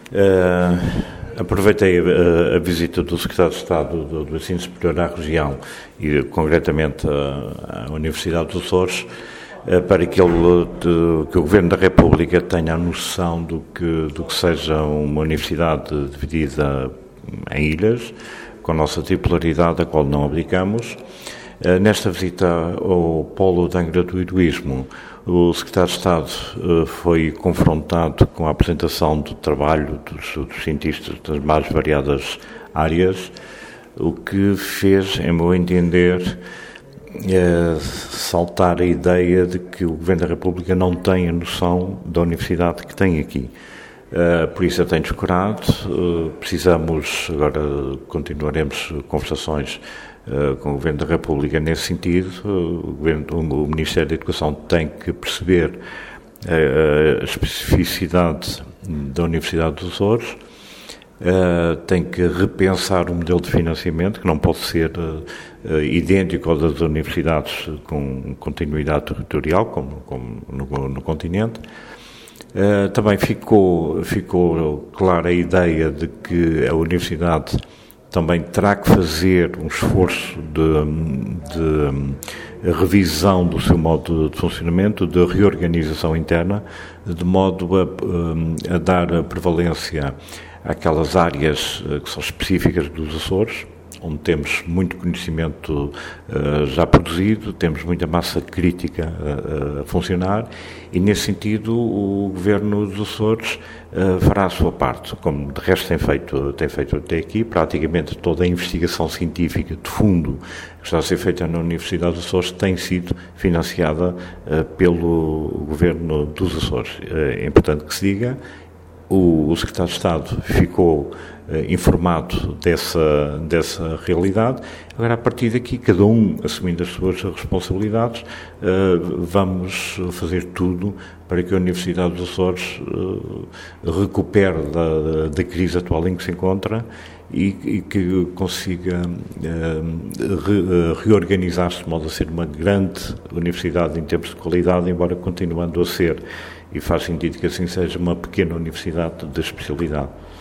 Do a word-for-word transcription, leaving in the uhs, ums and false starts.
Uh, aproveitei a, a visita do Secretário de Estado do, do Ensino Superior à região e, concretamente, à, à Universidade dos Açores, uh, para que, ele, de, que o Governo da República tenha a noção do que, do que seja uma universidade dividida em ilhas, com a nossa titularidade, a qual não abdicamos. Uh, nesta visita ao Polo de Angra-do-Heroísmo, o Secretário de Estado uh, foi confrontado com a apresentação do trabalho dos, dos cientistas das mais variadas áreas, o que fez, em meu entender, uh, saltar a ideia de que o Governo da República não tem a noção da universidade que tem aqui. Uh, por isso eu tenho descurado, uh, precisamos, agora continuaremos conversações uh, com o Governo da República nesse sentido. Uh, o, Governo, o Ministério da Educação tem que perceber uh, a especificidade da Universidade dos Açores, uh, tem que repensar o modelo de financiamento, que não pode ser uh, uh, idêntico ao das universidades com continuidade territorial, como, como no, no continente. Uh, também ficou, ficou clara a ideia de que a Universidade também terá que fazer um esforço de, de revisão do seu modo de funcionamento, de reorganização interna, de modo a, a dar prevalência àquelas áreas que são específicas dos Açores, onde temos muito conhecimento uh, já produzido, temos muita massa crítica uh, a funcionar, e nesse sentido o Governo dos Açores uh, fará a sua parte, como de resto tem feito, tem feito até aqui. Praticamente toda a investigação científica de fundo que está a ser feita na Universidade dos Açores tem sido financiada uh, pelo Governo dos Açores. Uh, é importante que se diga. O, o Secretário de Estado ficou eh, informado dessa, dessa realidade. Agora, a partir daqui, cada um assumindo as suas responsabilidades, eh, vamos fazer tudo para que a Universidade dos Açores eh, recupere da, da crise atual em que se encontra e, e que consiga eh, re, reorganizar-se de modo a ser uma grande universidade em termos de qualidade, embora continuando a ser, e faz sentido que assim seja, uma pequena universidade de especialidade.